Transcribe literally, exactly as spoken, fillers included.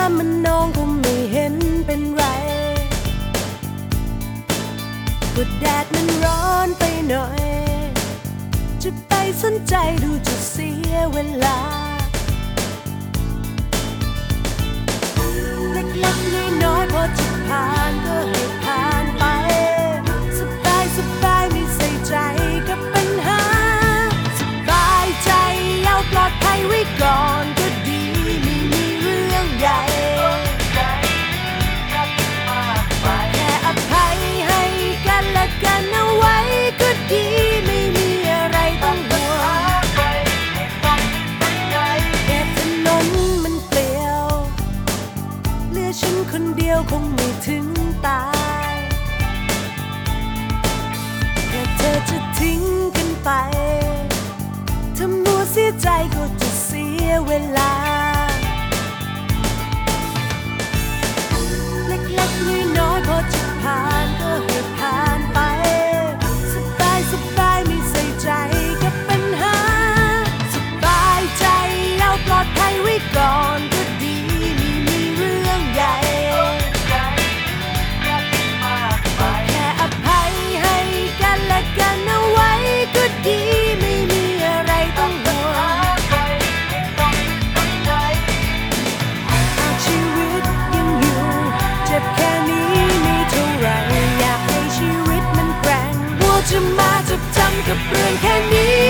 มันน้องก็ไม่เห็นเป็นไรก็แดดมันร้อนไปหน่อยจะไปสนใจดูจะเสียเวลาเล็กๆน้อยๆพอจะผ่านก็ให้ผ่านไปสบายสบายไม่ใส่ใจกับปัญหาสบายใจเอาปลอดภัยไว้ก่อนก็ดีไม่มีเรื่องใหญ่แค่อภัยให้กันและกันเอาไว้ก็ดีไม่มีอะไรต้องห่วงแค่ถนนมันเปลี่ยวเหลือฉันคนเดียวคงไม่ถึงตายแค่เธอจะทิ้งกันไปถ้ามัวเสียใจก็จะเสียเวลาเล็กๆน้อยๆพอจะผ่านก็ให้ผ่านไปสบายสบายไม่ใส่ใจกับปัญหาสบายใจเอาปลอดภัยไว้ก่อนก็ดีไม่มีเรื่องใหญ่แค่อภัยให้กันและกันเอาไว้ก็ดีไม่มีอะไรต้องห่วงหากชีวิตยังอยู่เจ็บแค่นี้ไม่เท่าไรอยากให้ชีวิตมันแกร่งมัวจะมาจับจำกับเรื่องแค่นี้